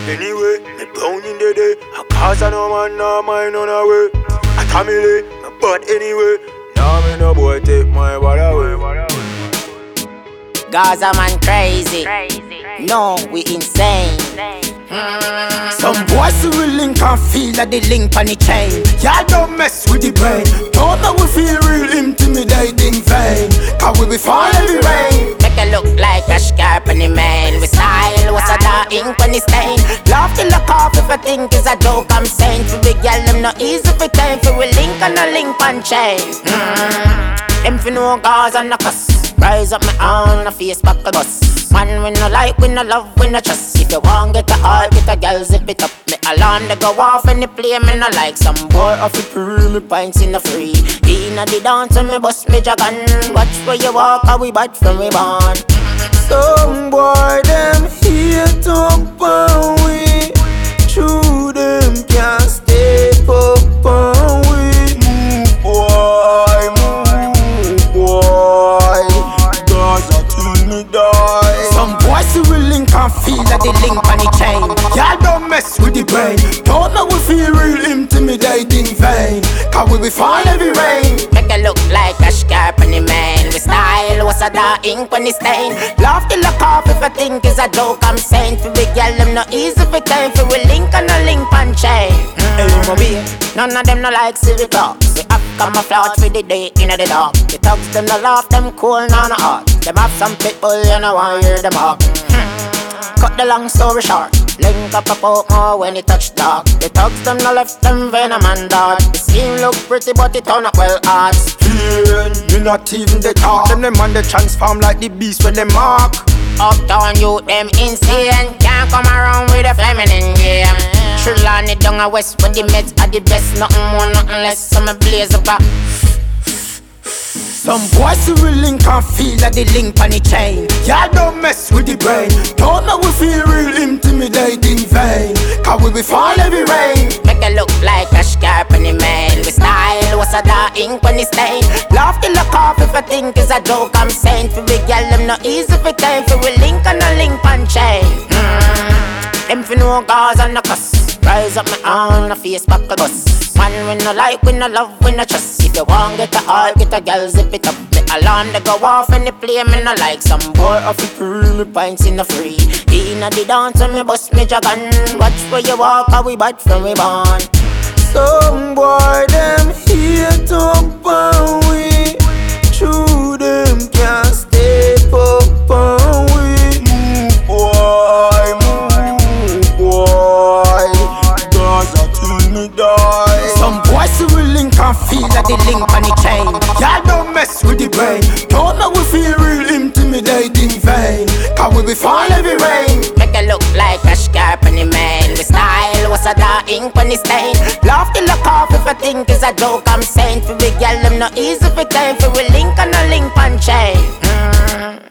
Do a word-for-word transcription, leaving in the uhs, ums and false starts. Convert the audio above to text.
Anyway, me brown in the day. I cause I no man, no mind on the way. I tamile, me butt anyway. Now me no boy take my body away. Gaza man crazy. No, we insane. Some boys who will link and feel like the link on the chain. Y'all don't mess with the brain. Don't know we feel real intimidating vain. Cause we be falling every rain. Make it look like a scarp on the man. We style, what's a da ink on the stain. Love to look off if I think it's a joke I'm saying. For big girl, them not easy for time. For we link on a link on chain. mm. Them for no cause and no cuss. Rise up my own, a face back a bus. Man, we no like, we no love, we no trust. If you want get a heart, get a girl, zip it up. Me alarm, they go off and they play, me no like. Some boy off the pool, me pints in the free. Inna the dance and me bust me jagan. Watch where you walk, how we bad from we born. Some boy them hate up on we. True them can't step up on we. Move boy, move boy. Gaza till me die. Some boys who will link and feel like the link on the chain. Y'all don't mess with the brain. Don't know we feel real intimidating vain. Cause we be fall every rain. Make it look like a scarp on the man. We style, what's a da ink on the stain. Love to look off if I think it's a joke I'm saying. For big girl, them not easy for time. For we link on a link on chain. mm. None of them no like silly talk. We have camouflage for the day in the dark. The thugs them no laugh, them cool, no no hard. Them have some people, you know I hear them up. Cut the long story short. Link up a poke more when it touch dark. The thugs them no left them venom and dart. The scene look pretty but it turn up well hard. Pain, you not even the talk. Them them man they transform like the beast when they mark. Uptown youth them insane. Can't come around with a feminine game. Trillani down a west when the meds are the best. Nothing more, nothing less. So me blaze up a. Some boys who will link and feel like the link on the chain. Y'all don't mess with the brain. Don't know we feel real intimidating vain. Cause we be fall every rain. Make it look like a scarp on the man. We style, what's a da ink on the stain. Love to look off if I think it's a joke I'm saying. For big girl, them not easy for time. For we link on a link on chain. mm. Them for no cause and no cuss. Rise up my own, a face back a bus. Man, we no like, we no love, we no trust. If you want get a heart, get a girl, zip it up. The alarm, they go off and they play, me no like. Some boy off the pool, me pints in the free. Inna the dance and me bust me jagan. Watch where you walk, how we bad from we born. Some boy them hate up on we. True them can't step up on we. Move boy, move boy. Gaza till me die. Some boys who will link and feel like the link on the chain. Y'all don't mess with the brain. Don't know we feel real intimidating vain. Cause we be fall every rain. Make it look like a scarp on the man. We style, what's a da ink on the stain. Love to look off if I think it's a joke I'm saying. For big girl, them not easy for time. For we link on a link on chain. mm.